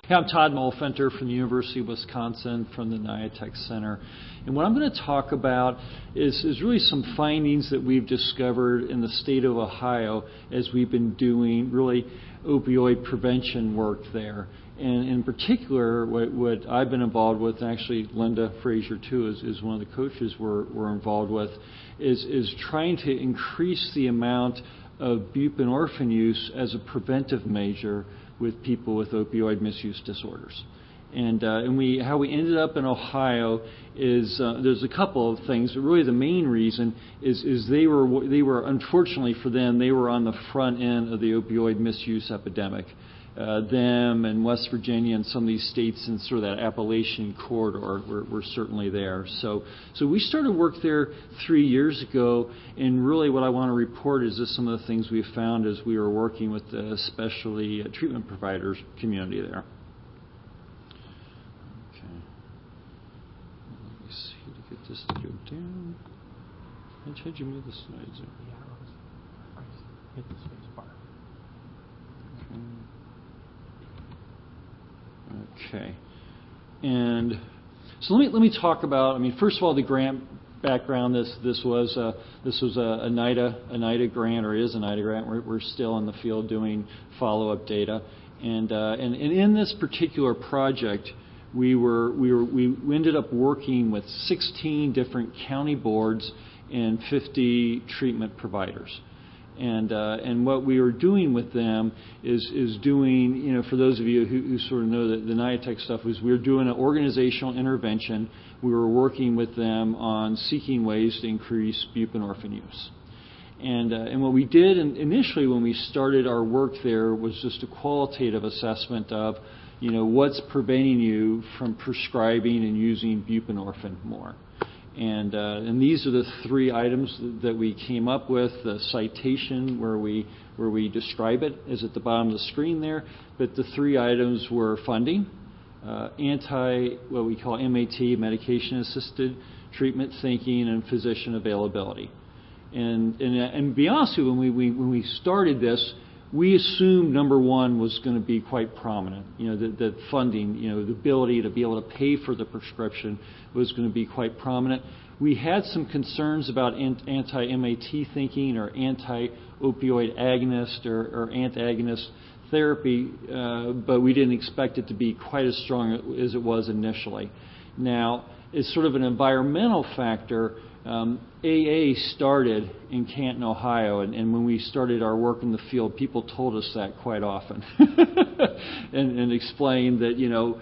Hey, I'm Todd Molfenter from the University of Wisconsin from the NIATech Center. And what I'm going to talk about is really some findings that we've discovered in the state of Ohio as we've been doing really opioid prevention work there. And in particular, what I've been involved with, and actually Linda Frazier too is one of the coaches we're involved with, is trying to increase the amount of buprenorphine use as a preventive measure with people with opioid misuse disorders. And how we ended up in Ohio is there's a couple of things, but really the main reason is they were unfortunately for them, they were on the front end of the opioid misuse epidemic. Them and West Virginia and some of these states in sort of that Appalachian corridor were certainly there. So we started work there 3 years ago, and really what I want to report is just some of the things we found as we were working with the specialty treatment providers community there. Okay. Let me see to get this to go down. How'd you move the slides there? Hit the space bar. Okay, and so let me talk about. I mean, first of all, the grant background. This was a NIDA grant, or is a NIDA grant. We're still in the field doing follow-up data, and in this particular project, we ended up working with 16 different county boards and 50 treatment providers. And what we were doing with them is doing, for those of you who sort of know the NIATech stuff, was we were doing an organizational intervention. We were working with them on seeking ways to increase buprenorphine use. And what we did initially when we started our work there was just a qualitative assessment of, what's preventing you from prescribing and using buprenorphine more. And these are the 3 items that we came up with. The citation where we describe it is at the bottom of the screen there. But the 3 items were funding, what we call MAT, medication-assisted treatment thinking, and physician availability. And to be honest with you, when we started this, we assumed number 1 was going to be quite prominent. The funding, the ability to be able to pay for the prescription was going to be quite prominent. We had some concerns about anti-MAT thinking or anti-opioid agonist or antagonist therapy, but we didn't expect it to be quite as strong as it was initially. Now, as sort of an environmental factor, AA started in Canton, Ohio, and when we started our work in the field, people told us that quite often, and explained that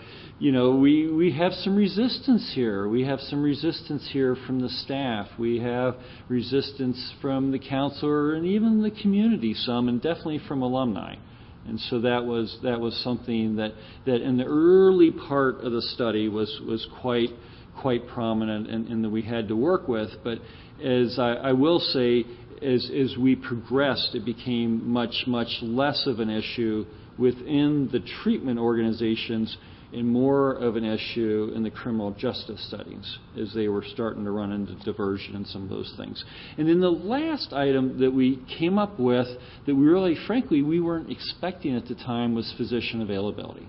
we have some resistance here. We have some resistance here from the staff. We have resistance from the counselor and even the community, some, and definitely from alumni. And so that was something that in the early part of the study was quite prominent and that we had to work with. But as I will say, as we progressed, it became much less of an issue within the treatment organizations and more of an issue in the criminal justice settings as they were starting to run into diversion and some of those things. And then the last item that we came up with that we really, frankly, we weren't expecting at the time was physician availability.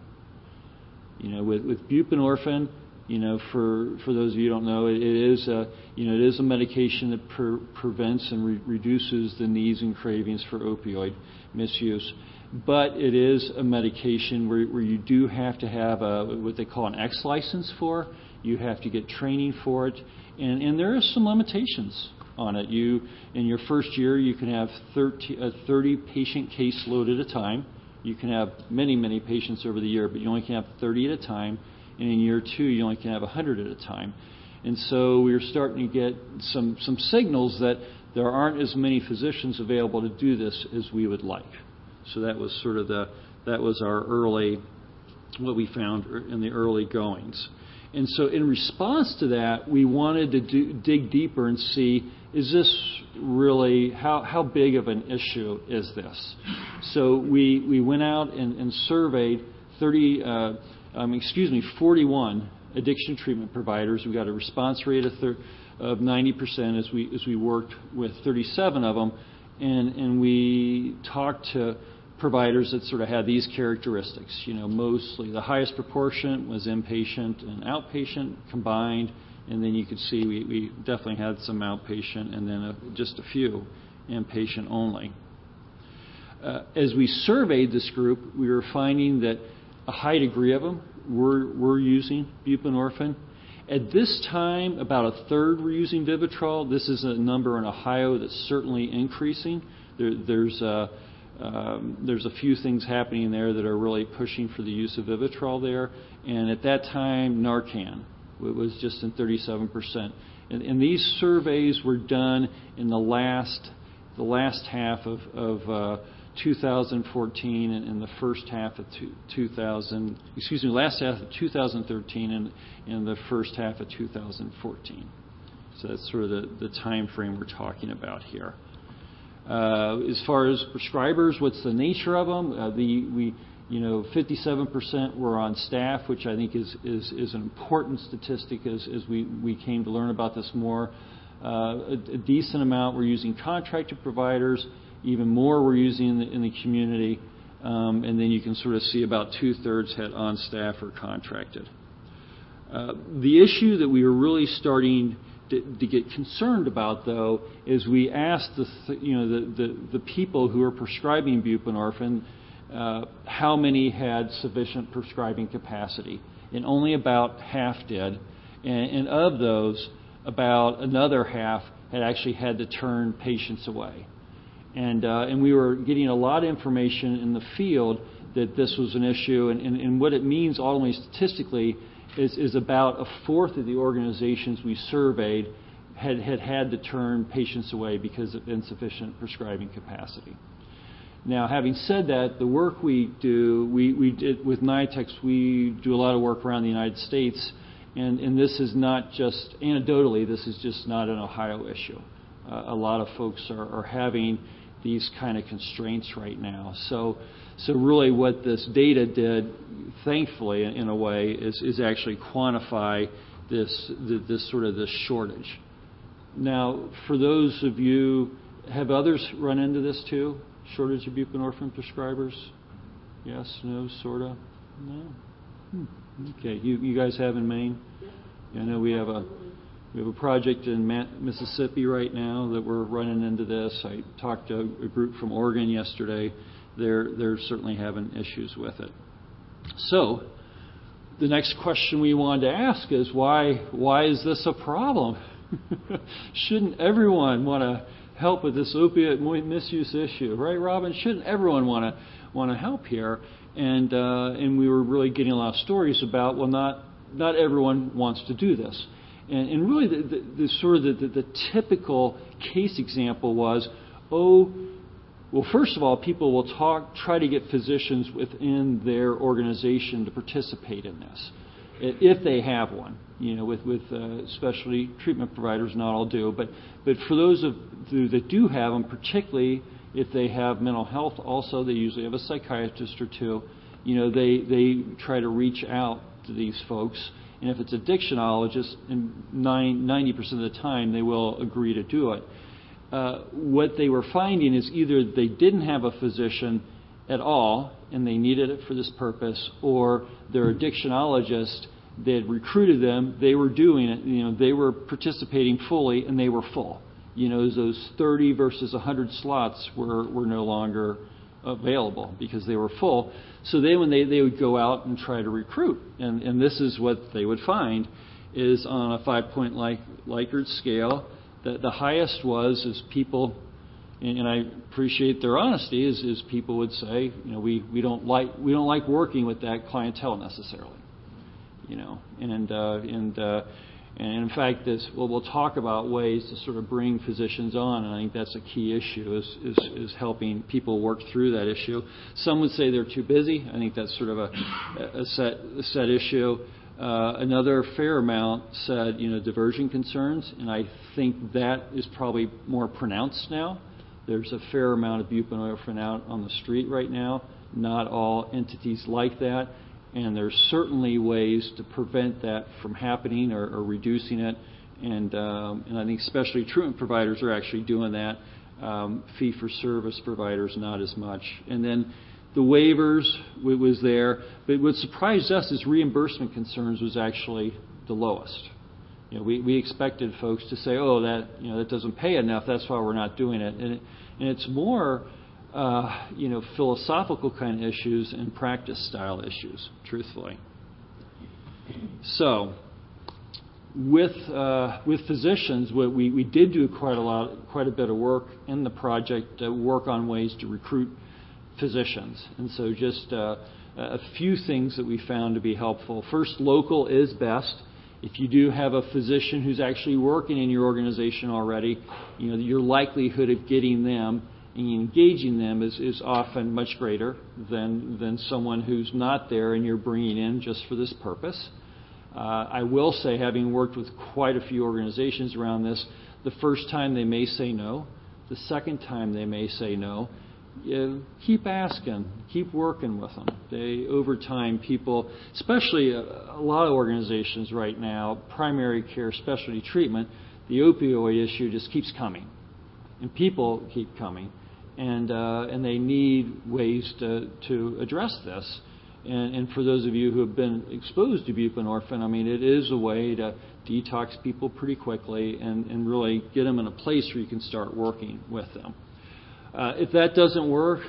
With buprenorphine, for those of you who don't know, it is a medication that prevents and reduces the needs and cravings for opioid misuse. But it is a medication where you do have to have what they call an X license for. You have to get training for it, and there are some limitations on it. In your first year, you can have 30 patient caseload at a time. You can have many patients over the year, but you only can have 30 at a time. And in year 2, you only can have 100 at a time. And so we were starting to get some signals that there aren't as many physicians available to do this as we would like. So that was sort of that was our what we found in the early goings. And so in response to that, we wanted to dig deeper and see, is this really, how big of an issue is this? So we went out and surveyed 41 addiction treatment providers. We got a response rate of 90% as we worked with 37 of them, and we talked to providers that sort of had these characteristics. Mostly the highest proportion was inpatient and outpatient combined, and then you could see we definitely had some outpatient and then just a few inpatient only. As we surveyed this group, we were finding that a high degree of them were using buprenorphine. At this time, about a third were using Vivitrol. This is a number in Ohio that's certainly increasing. There's a few things happening there that are really pushing for the use of Vivitrol there. And at that time, Narcan was just in 37%. And these surveys were done in the last half of 2014 and the first half of last half of 2013 and the first half of 2014. So that's sort of the time frame we're talking about here. As far as prescribers, what's the nature of them? 57% were on staff, which I think is an important statistic as we came to learn about this more. A decent amount were using contracted providers. Even more were using in the community. And then you can sort of see about 2/3 had on staff or contracted. The issue that we were really starting to get concerned about, though, is we asked the people who are prescribing buprenorphine how many had sufficient prescribing capacity, and only about half did. And of those, about another half had actually had to turn patients away. And we were getting a lot of information in the field that this was an issue, and what it means ultimately statistically is about a fourth of the organizations we surveyed had to turn patients away because of insufficient prescribing capacity. Now, having said that, the work we do, we did with Niatex, we do a lot of work around the United States, and this is not just, anecdotally, this is just not an Ohio issue. A lot of folks are having these kind of constraints right now. So really what this data did, thankfully, in a way, is actually quantify this shortage. Now, for those of you, have others run into this too? Shortage of buprenorphine prescribers? Yes, no, sort of? No? Okay, you guys have in Maine? Yeah, I know we have a project in Mississippi right now that we're running into this. I talked to a group from Oregon yesterday. They're certainly having issues with it. So the next question we wanted to ask is why is this a problem? Shouldn't everyone want to help with this opiate misuse issue, right, Robin? Shouldn't everyone want to help here? And we were really getting a lot of stories about, well, not everyone wants to do this. And really, the typical case example was, well, first of all, people will try to get physicians within their organization to participate in this, if they have one. With specialty treatment providers, not all do, but for those that do have them, particularly if they have mental health, also they usually have a psychiatrist or two. They try to reach out to these folks. And if it's addictionologists, 90% of the time they will agree to do it. What they were finding is either they didn't have a physician at all and they needed it for this purpose, or their addictionologist, they had recruited them, they were doing it, they were participating fully and they were full. Those 30 versus 100 slots were no longer available because they were full. So when they would go out and try to recruit, and this is what they would find, is on a 5-point Likert scale, the highest is people, and I appreciate their honesty, is people would say, we don't like working with that clientele necessarily, and in fact, we'll talk about ways to sort of bring physicians on, and I think that's a key issue, is helping people work through that issue. Some would say they're too busy. I think that's sort of a set issue. Another fair amount said, diversion concerns, and I think that is probably more pronounced now. There's a fair amount of buprenorphine out on the street right now. Not all entities like that. And there's certainly ways to prevent that from happening or reducing it. And I think especially treatment providers are actually doing that. Fee-for-service providers, not as much. And then The waivers was there, but what surprised us is reimbursement concerns was actually the lowest. We expected folks to say, "Oh, that doesn't pay enough. That's why we're not doing it." And it's more, philosophical kind of issues and practice style issues, truthfully. So, with physicians, we did do quite a bit of work in the project to work on ways to recruit physicians. And so, just a few things that we found to be helpful. First, local is best. If you do have a physician who's actually working in your organization already, your likelihood of getting them and engaging them is often much greater than someone who's not there and you're bringing in just for this purpose. I will say, having worked with quite a few organizations around this, the first time they may say no, the second time they may say no. Keep asking, keep working with them. Over time, people, especially a lot of organizations right now, primary care, specialty treatment, the opioid issue just keeps coming, and people keep coming, and they need ways to address this. And for those of you who have been exposed to buprenorphine, I mean, it is a way to detox people pretty quickly and really get them in a place where you can start working with them. If that doesn't work,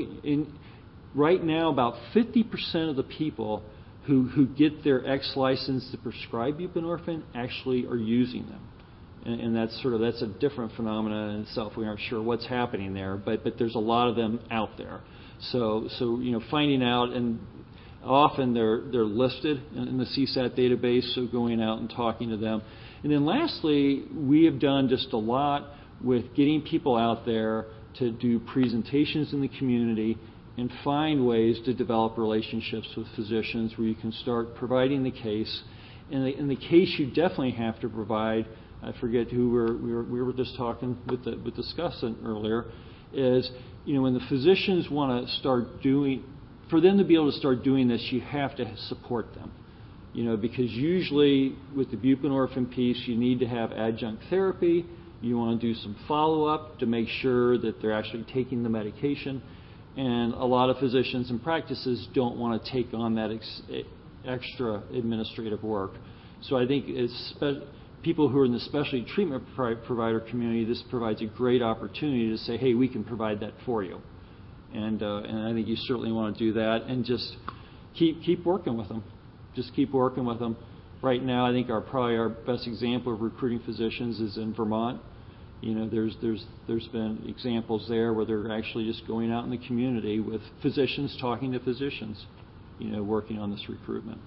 right now about 50% of the people who get their X license to prescribe buprenorphine actually are using them. And that's a different phenomenon in itself. We aren't sure what's happening there, but there's a lot of them out there. So finding out, and often they're listed in the CSAT database, so going out and talking to them. And then lastly, we have done just a lot with getting people out there to do presentations in the community and find ways to develop relationships with physicians where you can start providing the case. In the case you definitely have to provide, I forget who we were just talking with the discussant earlier, is when the physicians want to start doing, for them to be able to start doing this, you have to support them. Because usually with the buprenorphine piece, you need to have adjunct therapy. You want to do some follow-up to make sure that they're actually taking the medication. And a lot of physicians and practices don't want to take on that extra administrative work. So I think people who are in the specialty treatment provider community, this provides a great opportunity to say, hey, we can provide that for you. And I think you certainly want to do that and just keep working with them. Just keep working with them. Right now, I think probably our best example of recruiting physicians is in Vermont. There's been examples there where they're actually just going out in the community with physicians talking to physicians, working on this recruitment.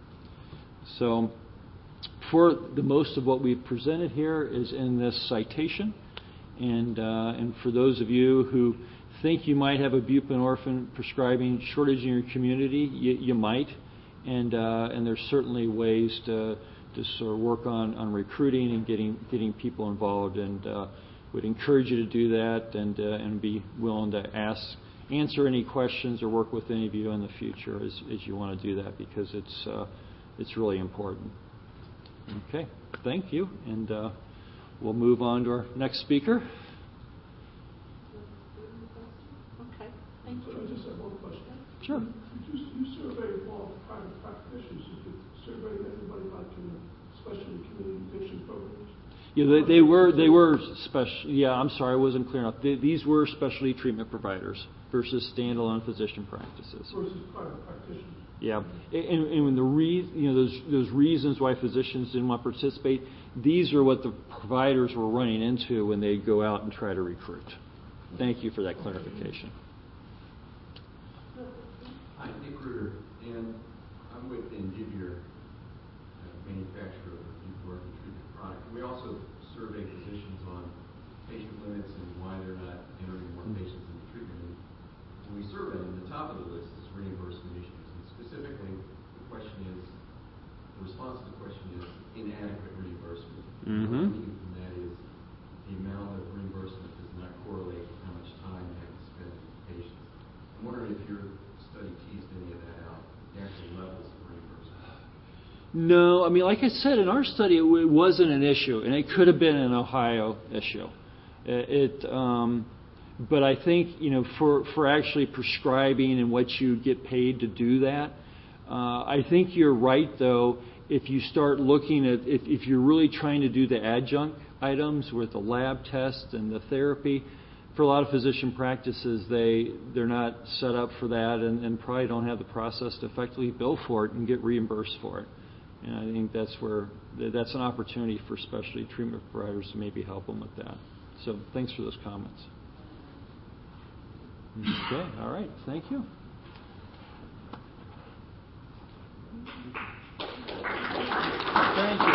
So, for the most of what we've presented here is in this citation, and for those of you who think you might have a buprenorphine prescribing shortage in your community, you might. And there's certainly ways to sort of work on recruiting and getting people involved, and would encourage you to do that and be willing to answer any questions or work with any of you in the future as you want to do that, because it's really important. Okay, thank you, and we'll move on to our next speaker. Okay, thank you. I just have one question. Sure. You surveyed all private practitioners. You surveyed everybody like in the specialty community patient programs? Yeah, they were special. Yeah, I'm sorry, I wasn't clear enough. These were specialty treatment providers versus standalone physician practices. Versus private practitioners. Yeah, and when those reasons why physicians didn't want to participate, these are what the providers were running into when they go out and try to recruit. Thank you for that clarification. I'm Nick Ruder, and I'm with Indivior, manufacturer of the buprenorphine treatment product. We also survey physicians on patient limits and why they're not entering more patients in the treatment. And when we survey them, the top of the list is reimbursement issues. And specifically, the response to the question is inadequate reimbursement. Mm-hmm. What we mean from that is the amount of reimbursement does not correlate with how much time you have to spend with patients. I'm wondering if your study teased any of that out, the actual levels of reimbursement. No, I mean, like I said, in our study, it wasn't an issue, and it could have been an Ohio issue. But I think, for actually prescribing and what you get paid to do that, I think you're right, though, if you start looking at, if you're really trying to do the adjunct items with the lab test and the therapy, for a lot of physician practices, they're not set up for that and probably don't have the process to effectively bill for it and get reimbursed for it. And I think that's an opportunity for specialty treatment providers to maybe help them with that. So thanks for those comments. Okay, all right, thank you. Thank you.